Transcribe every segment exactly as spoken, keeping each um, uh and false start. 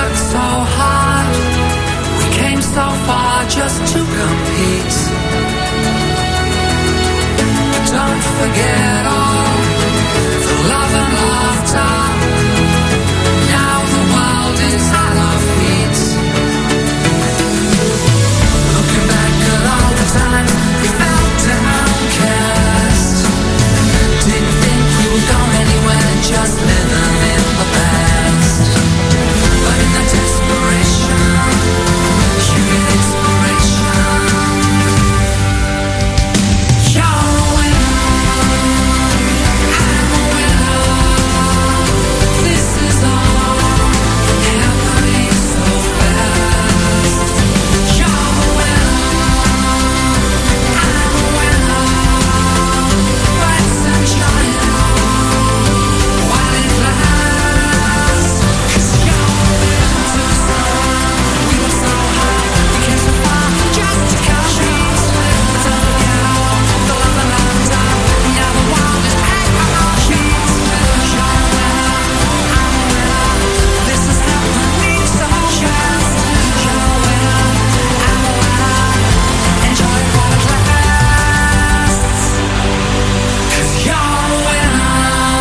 worked so hard, we came so far just to compete. But don't forget all the love and laughter. Now the world is at our feet. Looking back at all the times we felt downcast, didn't think we were going anywhere, just living in the past. But in the desperation, you get inspiration. You're a winner, I'm a winner. This is all happening so fast. You're a winner, I'm a winner. Let's enjoy it while it lasts. 'Cause you're a winner to the sun. We were so high, we came so far just to compete. But don't forget all the love and laughter. Now the world is at our feet. You're a winner, I'm a winner. This is happening so fast. You're a winner, I'm a winner. Enjoy it while it lasts. 'Cause you're a winner.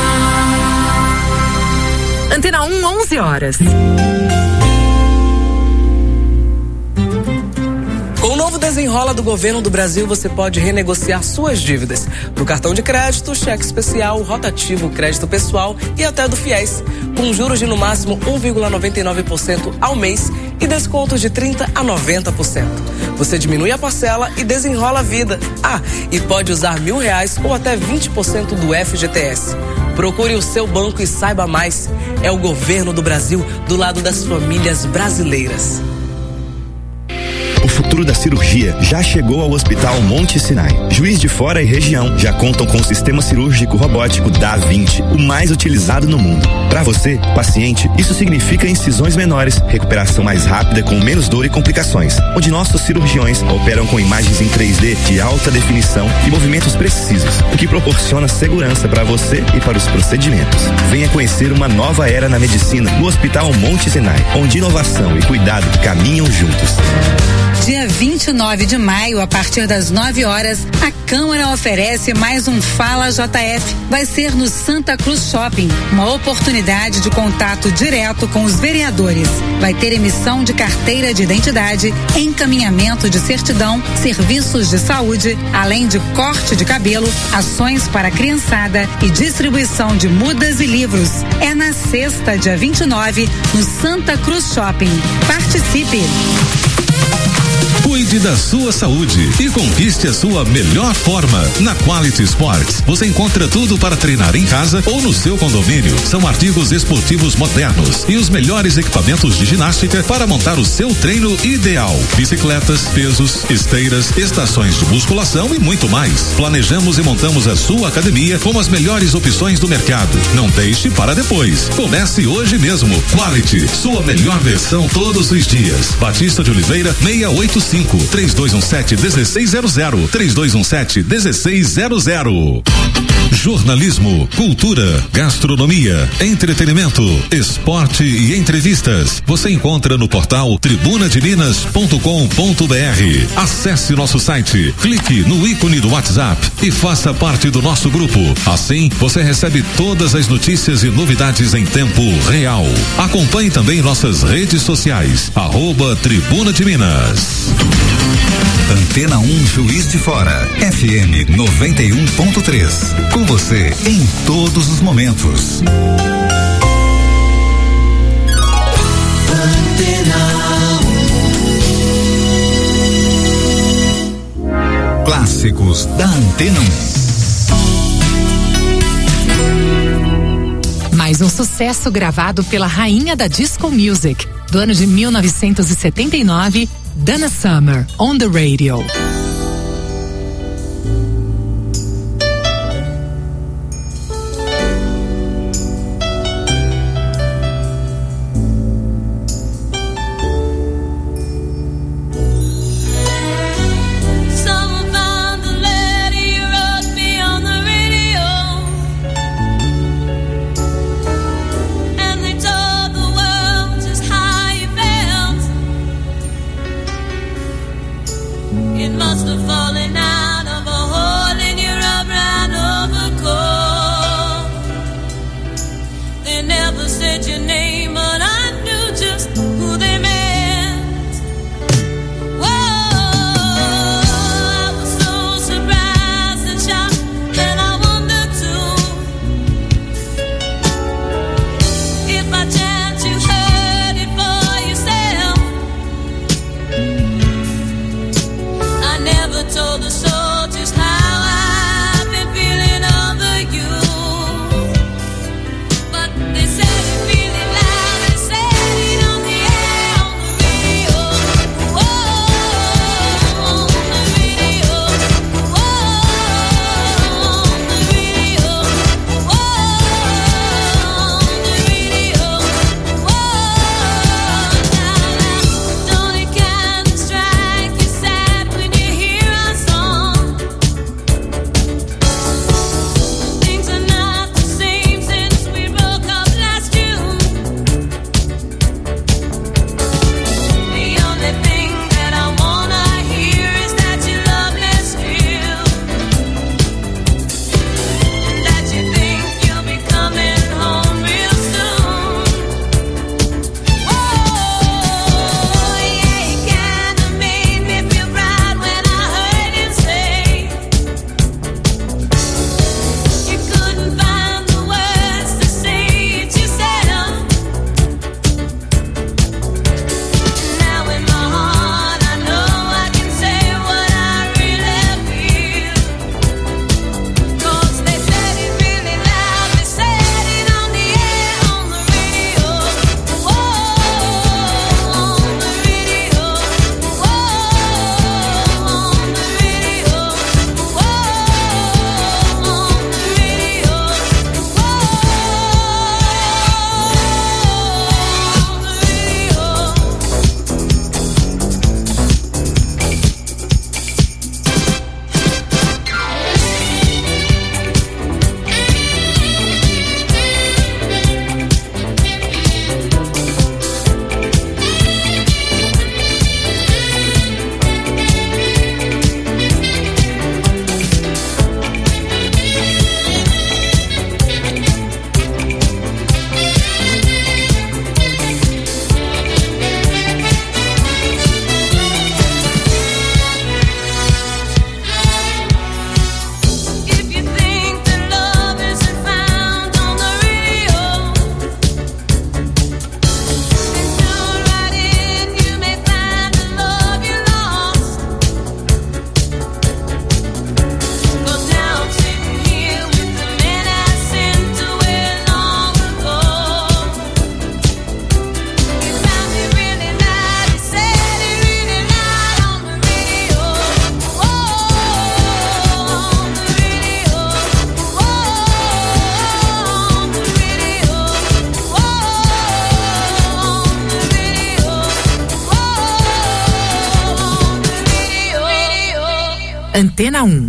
Antena um, onze horas. Com o novo desenrola do governo do Brasil, você pode renegociar suas dívidas no cartão de crédito, cheque especial, rotativo, crédito pessoal e até do Fiéis, com juros de no máximo um vírgula noventa e nove por cento ao mês e descontos de trinta por cento a noventa por cento. Você diminui a parcela e desenrola a vida. Ah, e pode usar mil reais ou até vinte por cento do F G T S. Procure o seu banco e saiba mais. É o governo do Brasil do lado das famílias brasileiras. O futuro da cirurgia já chegou ao Hospital Monte Sinai. Juiz de Fora e região já contam com o sistema cirúrgico robótico Da Vinci, o mais utilizado no mundo. Para você, paciente, isso significa incisões menores, recuperação mais rápida com menos dor e complicações, onde nossos cirurgiões operam com imagens em três D de alta definição e movimentos precisos, o que proporciona segurança para você e para os procedimentos. Venha conhecer uma nova era na medicina no Hospital Monte Sinai, onde inovação e cuidado caminham juntos. Dia vinte e nove de maio, a partir das nove horas, a Câmara oferece mais um Fala J F. Vai ser no Santa Cruz Shopping, uma oportunidade de contato direto com os vereadores. Vai ter emissão de carteira de identidade, encaminhamento de certidão, serviços de saúde, além de corte de cabelo, ações para a criançada e distribuição de mudas e livros. É na sexta, dia vinte e nove, no Santa Cruz Shopping. Participe! Cuide da sua saúde e conquiste a sua melhor forma. Na Quality Sports, você encontra tudo para treinar em casa ou no seu condomínio. São artigos esportivos modernos e os melhores equipamentos de ginástica para montar o seu treino ideal. Bicicletas, pesos, esteiras, estações de musculação e muito mais. Planejamos e montamos a sua academia com as melhores opções do mercado. Não deixe para depois. Comece hoje mesmo. Quality, sua melhor versão todos os dias. Batista de Oliveira, seiscentos e oitenta e cinco, três dois um sete, um seis zero zero, três dois um sete, um seis zero zero. Jornalismo, cultura, gastronomia, entretenimento, esporte e entrevistas. Você encontra no portal tribuna de minas ponto com ponto br. Acesse nosso site, clique no ícone do WhatsApp e faça parte do nosso grupo. Assim, você recebe todas as notícias e novidades em tempo real. Acompanhe também nossas redes sociais, arroba Tribuna de Minas. Antena um Juiz de Fora, F M noventa e um ponto três. Com você em todos os momentos. Clássicos da Antena um. Mais um sucesso gravado pela rainha da Disco Music, do ano de mil novecentos e setenta e nove, Donna Summer, on the radio. High Antena um.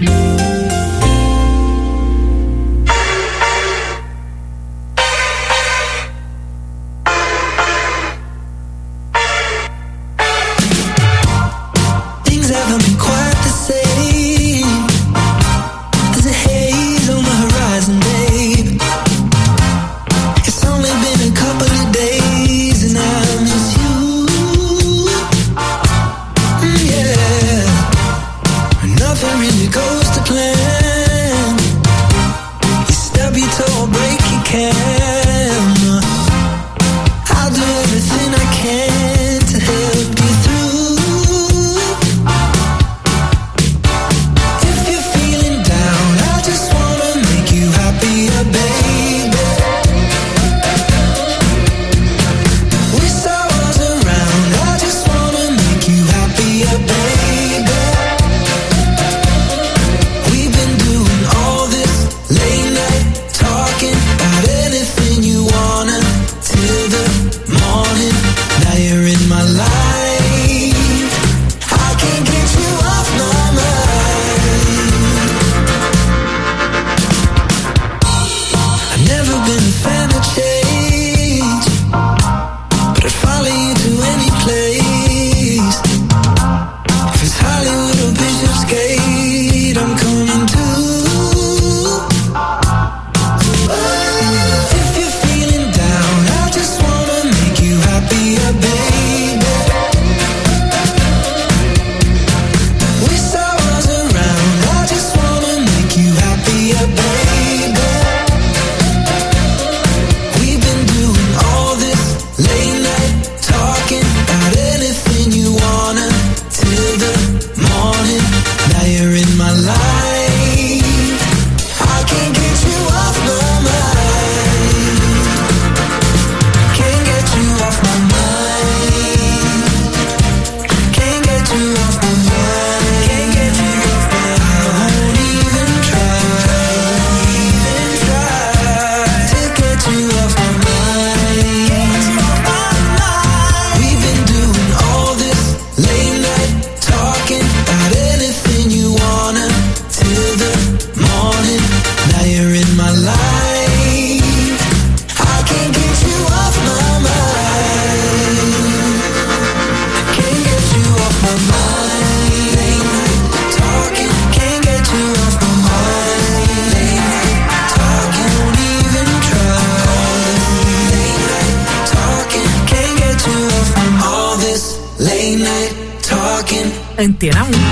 Antena um.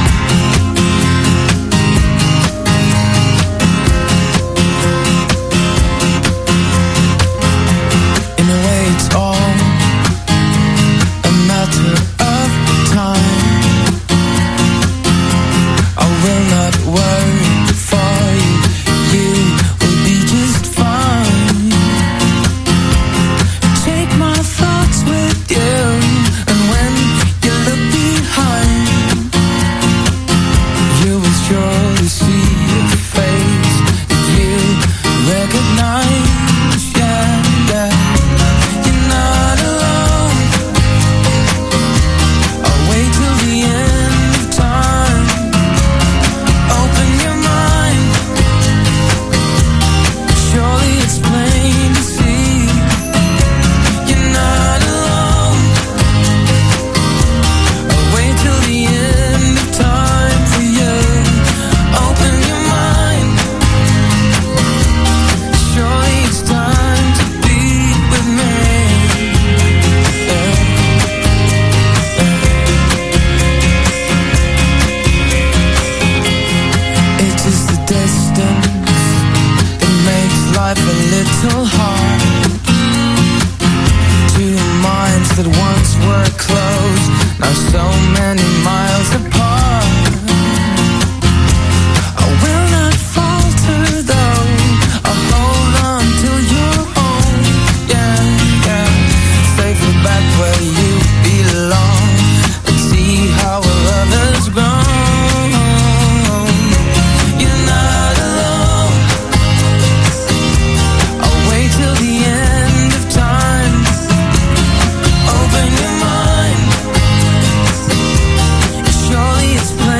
It's plain.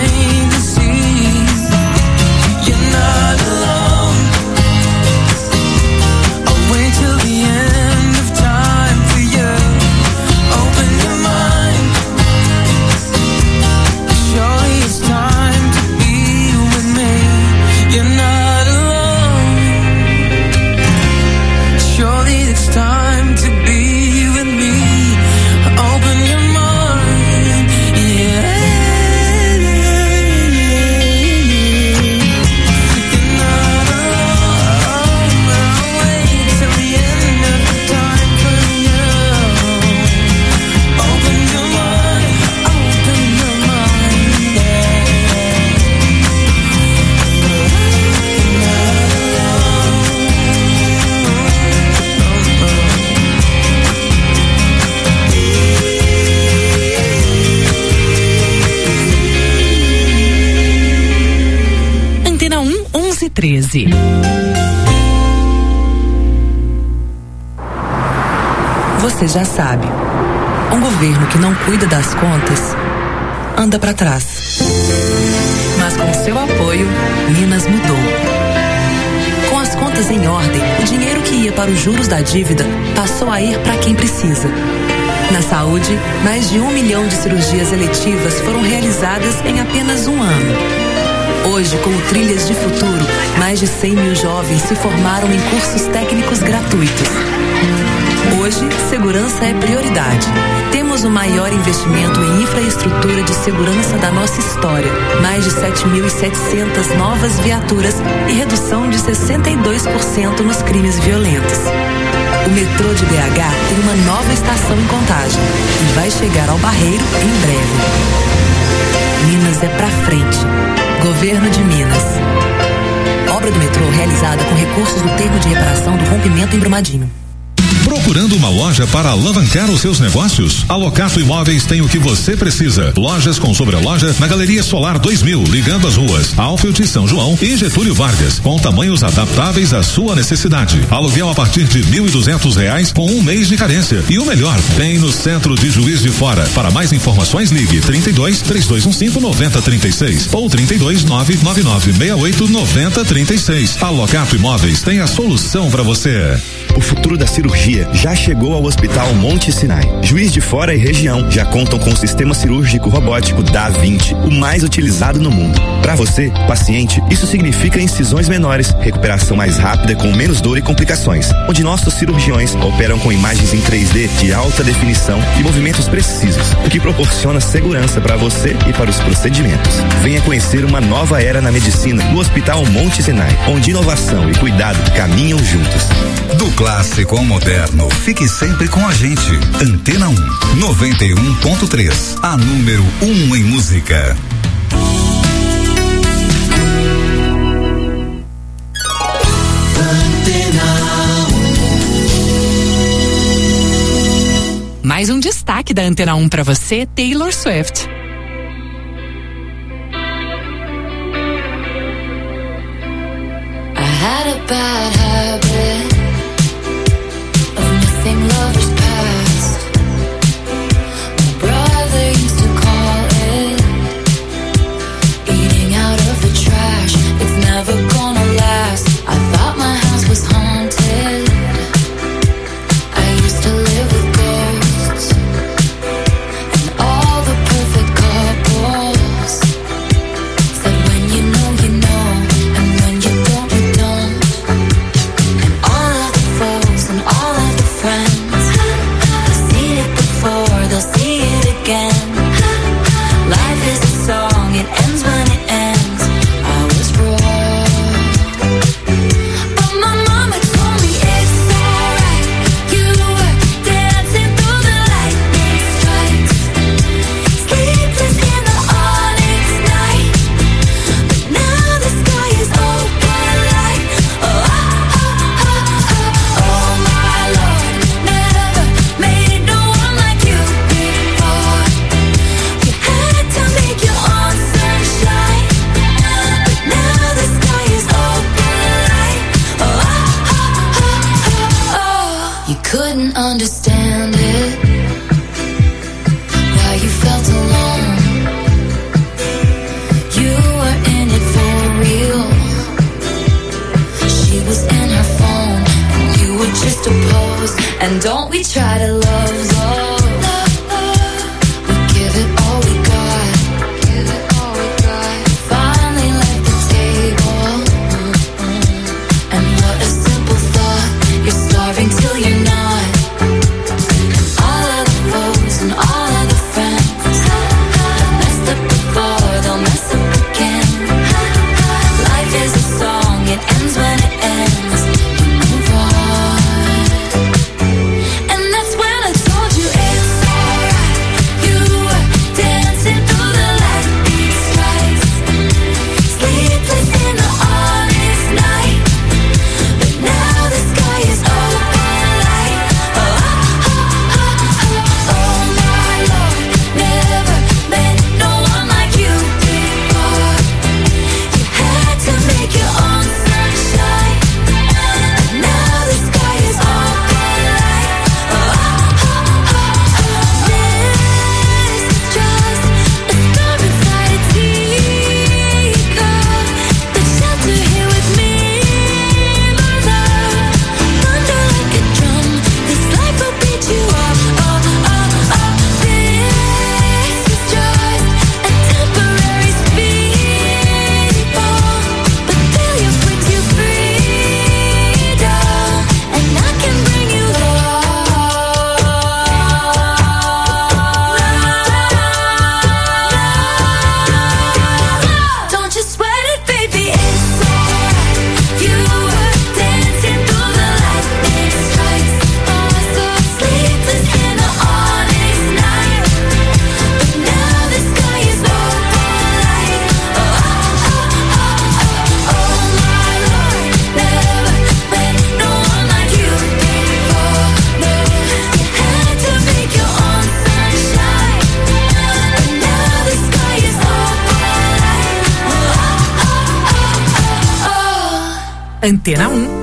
treze. Você já sabe, um governo que não cuida das contas anda para trás. Mas com seu apoio, Minas mudou. Com as contas em ordem, o dinheiro que ia para os juros da dívida passou a ir para quem precisa. Na saúde, mais de um milhão de cirurgias eletivas foram realizadas em apenas um ano. Hoje, com o Trilhas de Futuro, mais de cem mil jovens se formaram em cursos técnicos gratuitos. Hoje, segurança é prioridade. Temos o maior investimento em infraestrutura de segurança da nossa história. Mais de sete mil e setecentas novas viaturas e redução de sessenta e dois por cento nos crimes violentos. O metrô de B H tem uma nova estação em Contagem e vai chegar ao Barreiro em breve. Minas é pra frente. Governo de Minas. Obra do metrô realizada com recursos do termo de reparação do rompimento em Brumadinho. Procurando uma loja para alavancar os seus negócios? A Locato Imóveis tem o que você precisa. Lojas com sobreloja na Galeria Solar dois mil, ligando as ruas Alfield, São João e Getúlio Vargas, com tamanhos adaptáveis à sua necessidade. Aluguel a partir de mil e duzentos reais com um mês de carência. E o melhor, tem no centro de Juiz de Fora. Para mais informações, ligue trinta e dois, três dois um cinco, nove zero três seis ou trinta e dois, nove nove nove seis oito, nove zero três seis. A Locato Imóveis tem a solução para você. O futuro da cirurgia já chegou ao Hospital Monte Sinai. Juiz de Fora e região já contam com o sistema cirúrgico robótico Da vinte, o mais utilizado no mundo. Para você, paciente, isso significa incisões menores, recuperação mais rápida com menos dor e complicações, onde nossos cirurgiões operam com imagens em três D de alta definição e movimentos precisos, o que proporciona segurança para você e para os procedimentos. Venha conhecer uma nova era na medicina no Hospital Monte Sinai, onde inovação e cuidado caminham juntos. Do clássico ao moderno, fique sempre com a gente. Antena um, noventa e um ponto três, a número um em música. Mais um destaque da Antena um para você, Taylor Swift. I had a bad habit of missing lovers past. My brother used to call it eating out of the trash. It's never gonna last. I thought my house was haunted. I used to live with ghosts and all the perfect couples said when you know you know, and when you don't you don't. And all of the foes and all of the friends, they've seen it before, they'll see it again. Life is a song, it ends when it ends. I was wrong, but my mama told me it's alright. You were dancing through the lightning strikes, sleepless in the onyx night. But now the sky is open like, oh, oh, oh, oh, oh my Lord, never made no one like you before. You had to make your own sunshine. Antena um.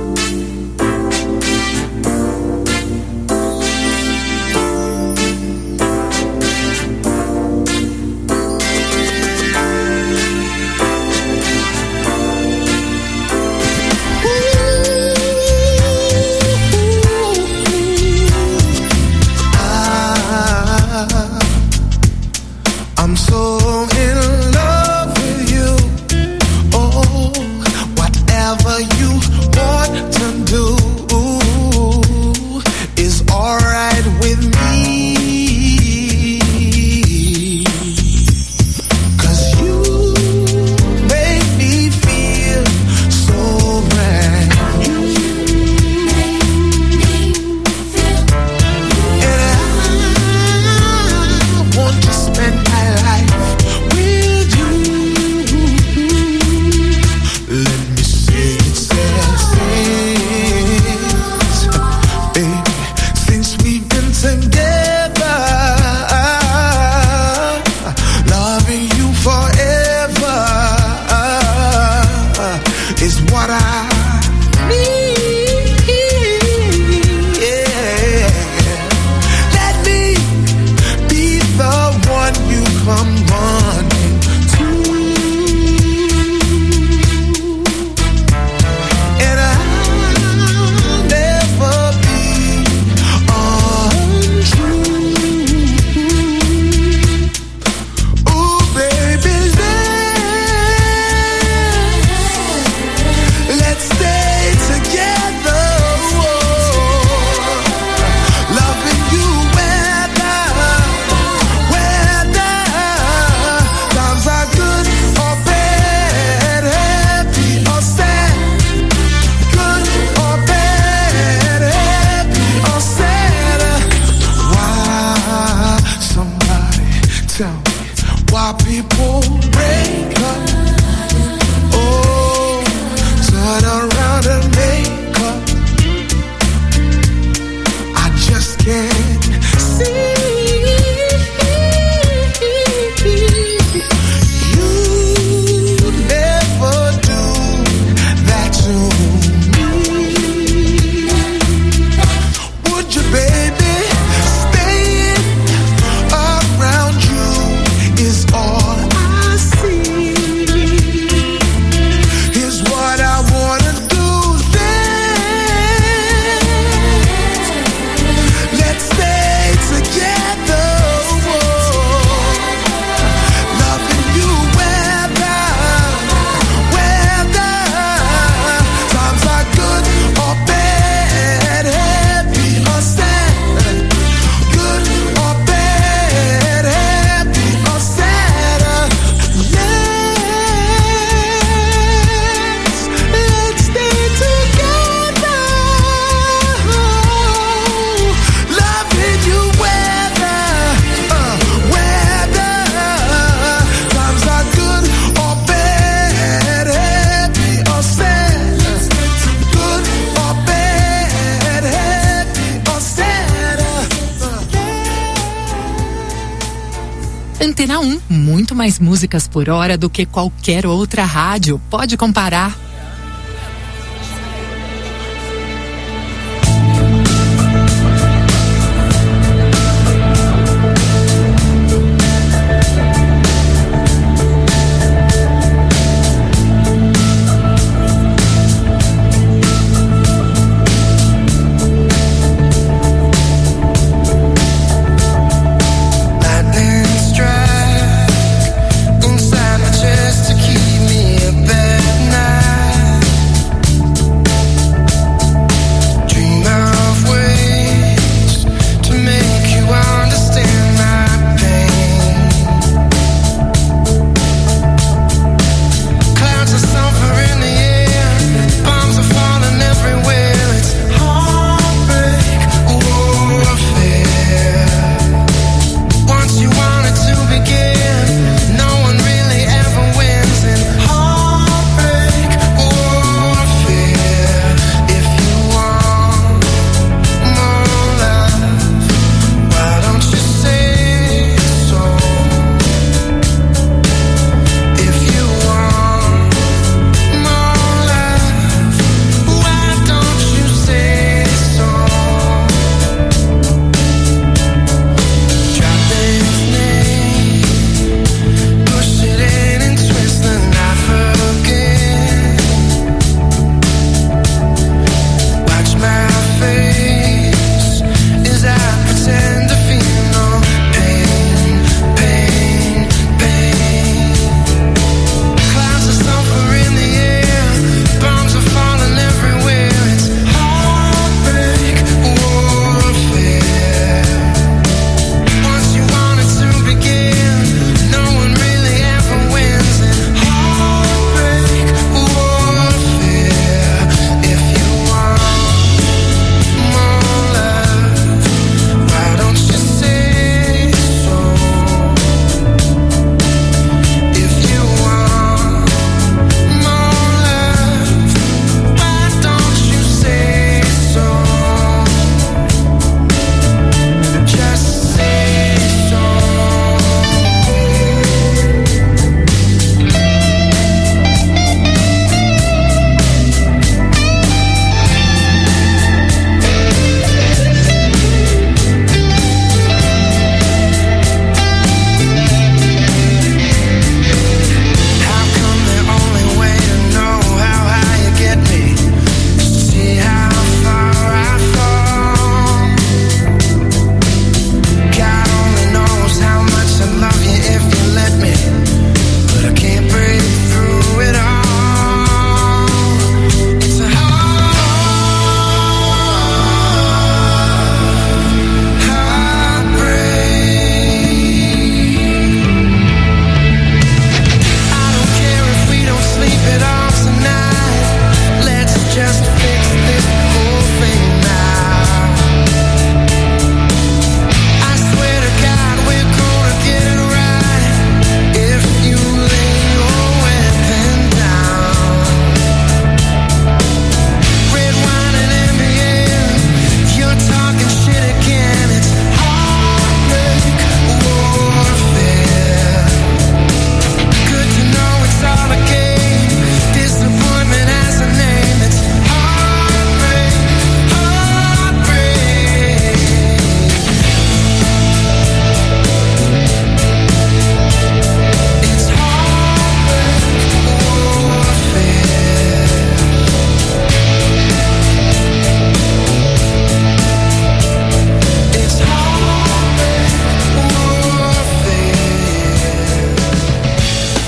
Antena um, muito mais músicas por hora do que qualquer outra rádio. Pode comparar. Inside my chest to keep me up at night.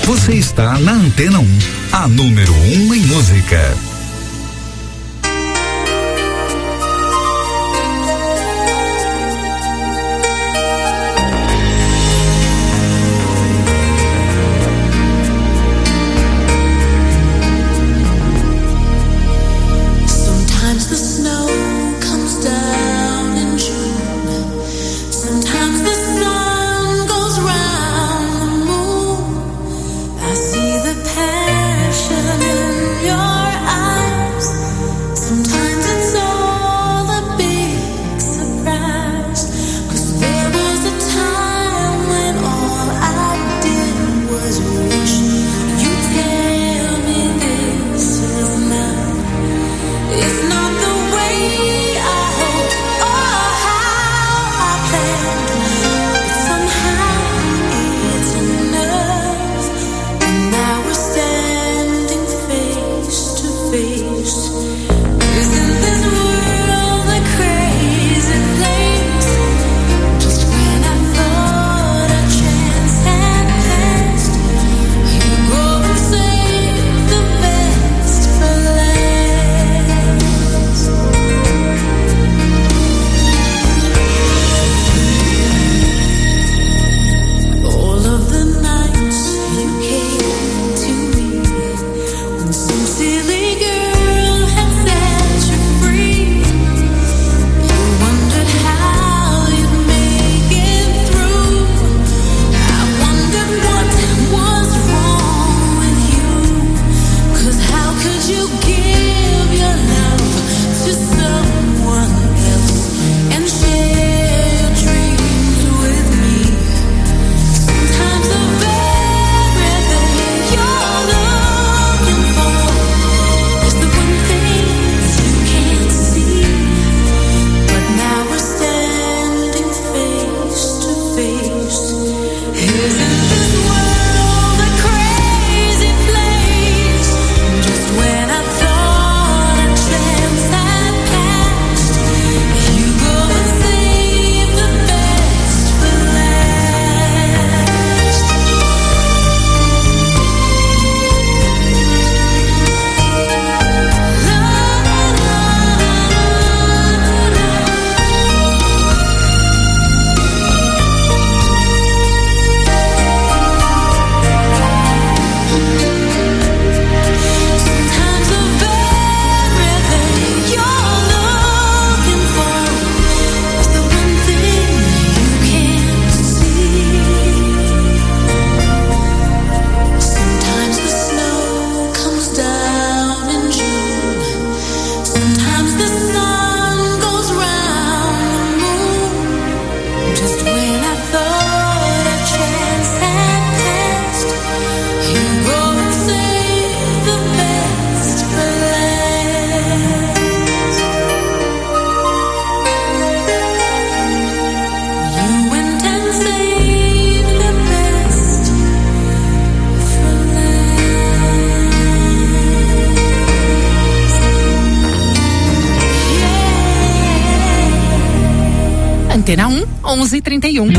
Você está na Antena um, a número um em música. Antena um, onze e trinta e um.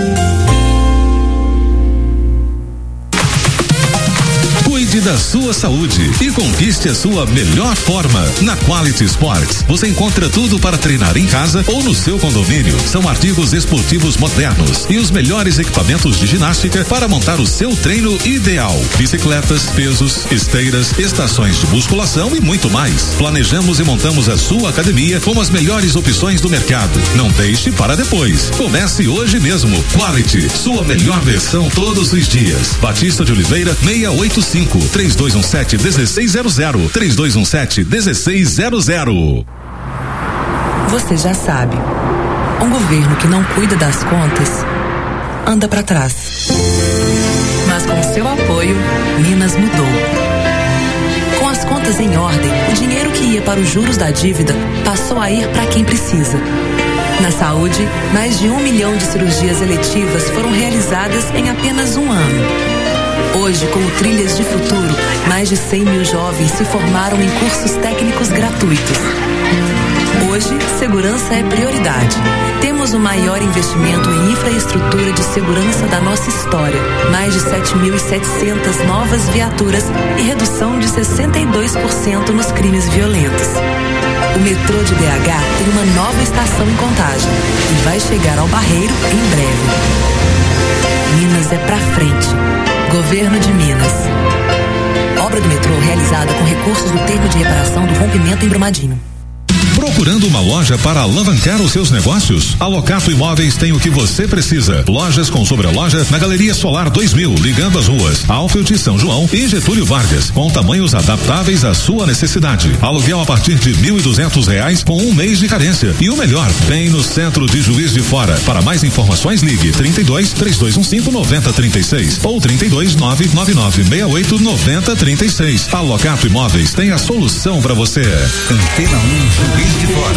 Cuide da sua saúde e conquiste a sua melhor forma. Na Quality Sports, você encontra tudo para treinar em casa ou no seu condomínio. São artigos esportivos modernos e os melhores equipamentos de ginástica para montar o seu treino ideal. Bicicletas, pesos, esteiras, estações de musculação e muito mais. Planejamos e montamos a sua academia com as melhores opções do mercado. Não deixe para depois. Comece hoje mesmo. Quality, sua melhor versão todos os dias. Batista de Oliveira, seiscentos e oitenta e cinco, três dois um sete, um seis zero zero, três dois um sete, um seis zero zero. Você já sabe, um governo que não cuida das contas anda pra trás. Mas com seu apoio, Minas mudou. Com as contas em ordem, o dinheiro que ia para os juros da dívida passou a ir para quem precisa. Na saúde, mais de um milhão de cirurgias eletivas foram realizadas em apenas um ano. Hoje, com o Trilhas de Futuro, mais de cem mil jovens se formaram em cursos técnicos gratuitos. Hoje, segurança é prioridade. Temos o maior investimento em infraestrutura de segurança da nossa história. Mais de sete mil e setecentas novas viaturas e redução de sessenta e dois por cento nos crimes violentos. O metrô de B H tem uma nova estação em Contagem e vai chegar ao Barreiro em breve. Minas é pra frente. Governo de Minas. Obra do metrô realizada com recursos do termo de reparação do rompimento em Brumadinho. Procurando uma loja para alavancar os seus negócios? A Locato Imóveis tem o que você precisa. Lojas com sobreloja na Galeria Solar dois mil, ligando as ruas Alfield, São João e Getúlio Vargas, com tamanhos adaptáveis à sua necessidade. Aluguel a partir de mil e duzentos reais com um mês de carência. E o melhor, bem no centro de Juiz de Fora. Para mais informações, ligue trinta e dois, três dois um cinco, nove zero três seis ou trinta e dois, nove nove nove seis oito, nove zero três seis. A Locato Imóveis tem a solução para você. Antena um Juiz de Fora.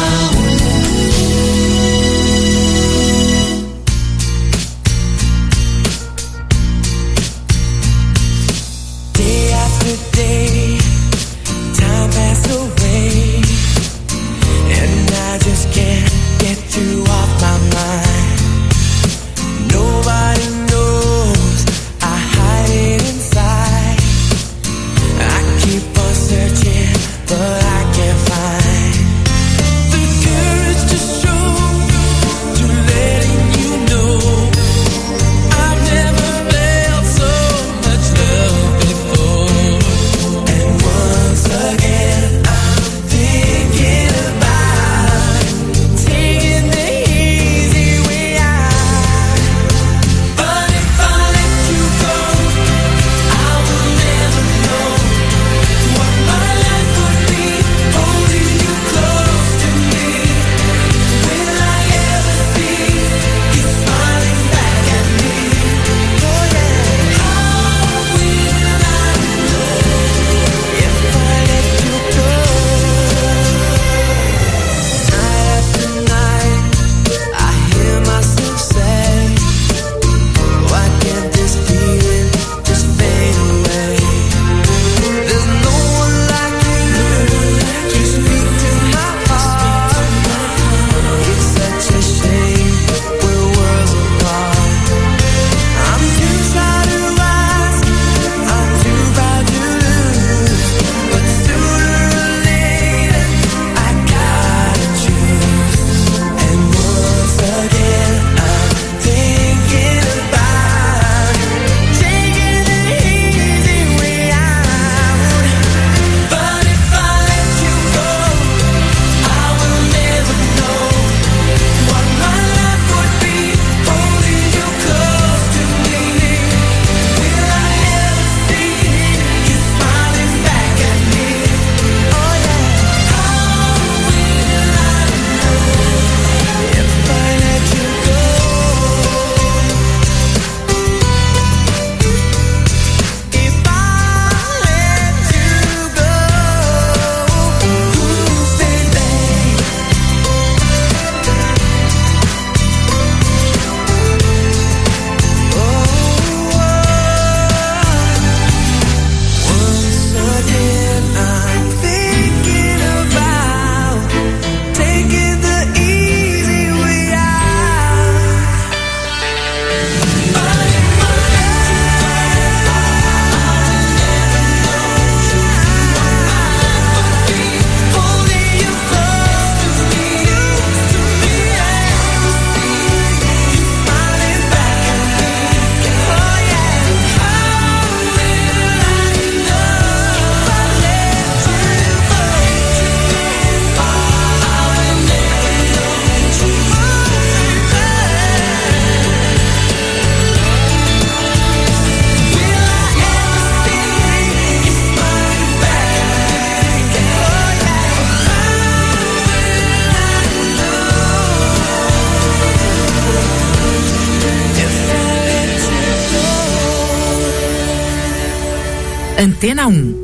Day after day, time passes away, and I just can't get you off my mind. Nobody knows I hide it inside. I keep on searching, but I can't find. Antena um.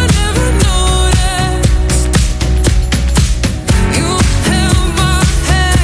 You held my hand.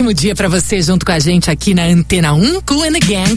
ótimo dia pra você junto com a gente aqui na Antena um, Kool and the Gang.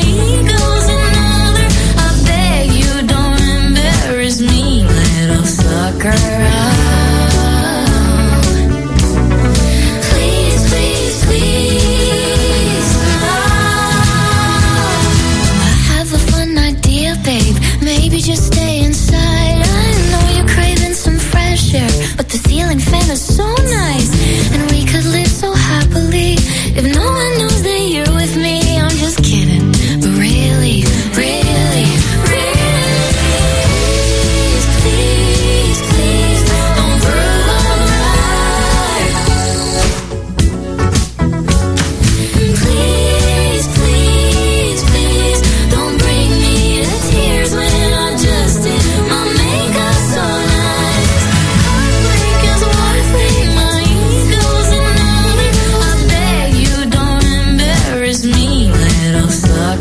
Me, let us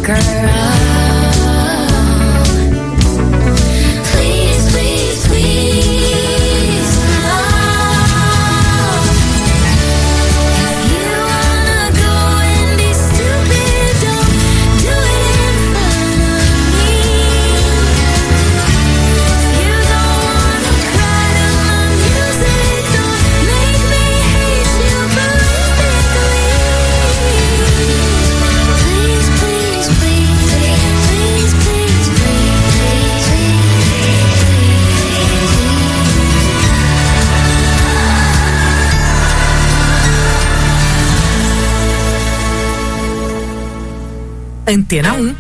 Antena um.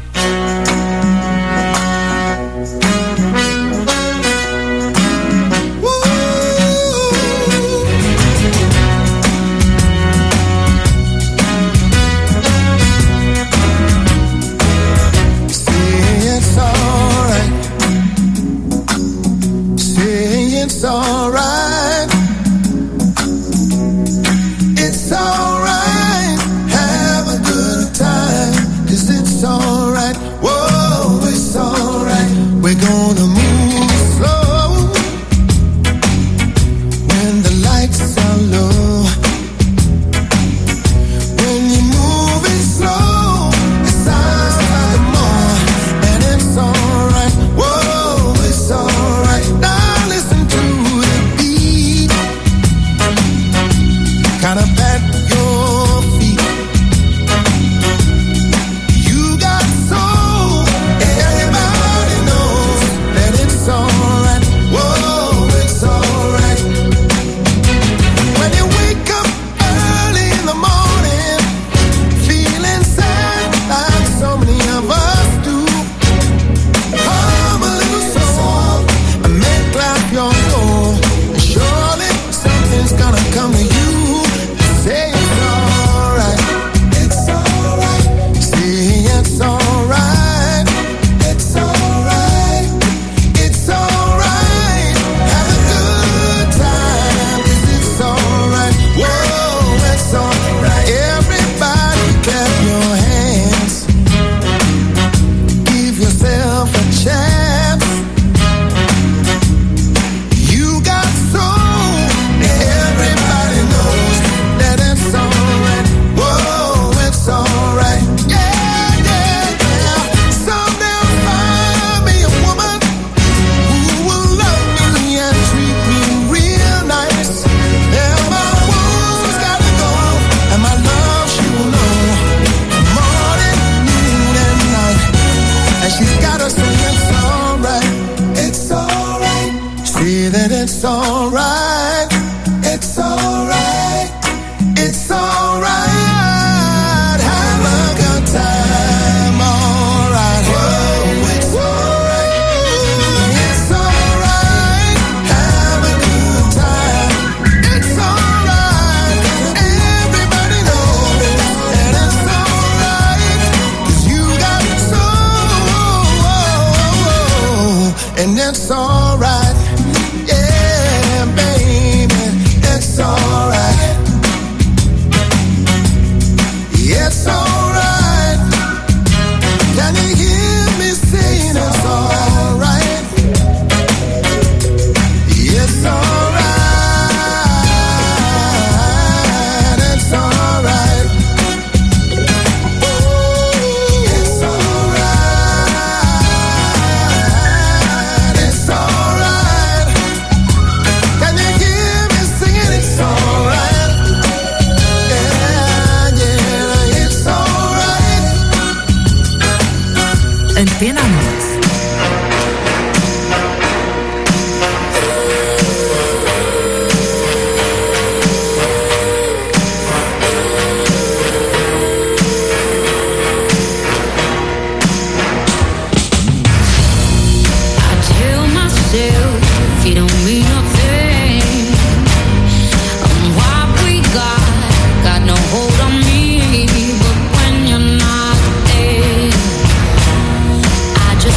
I just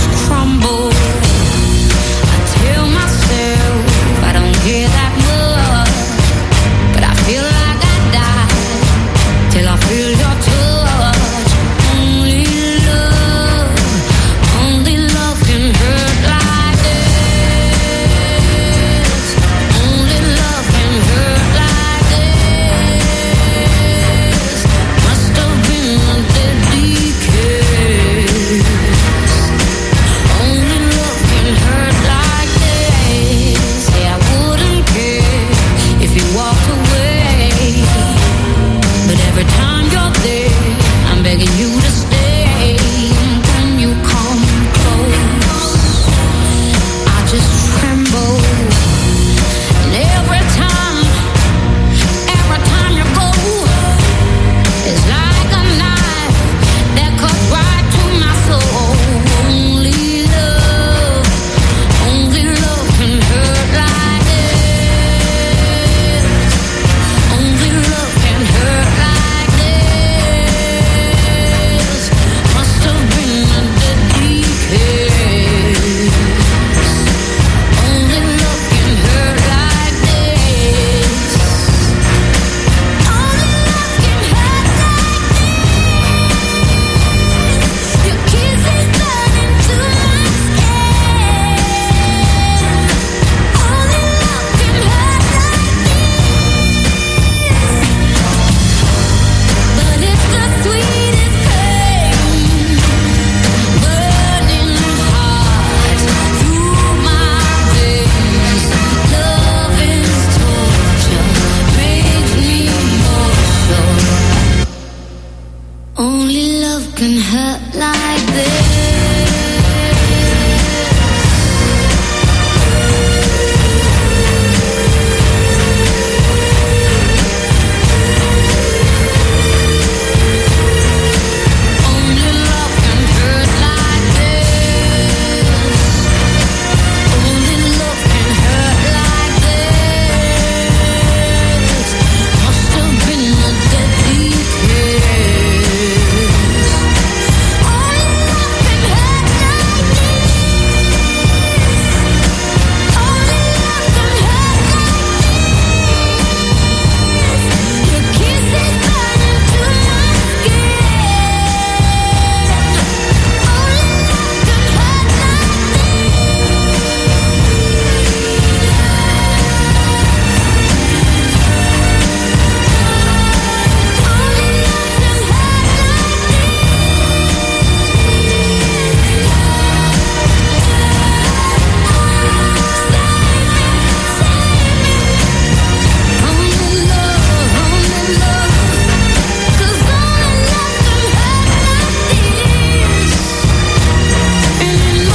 Only love can hurt like this.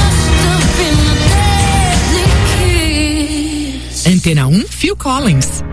Antena um, Phil Collins.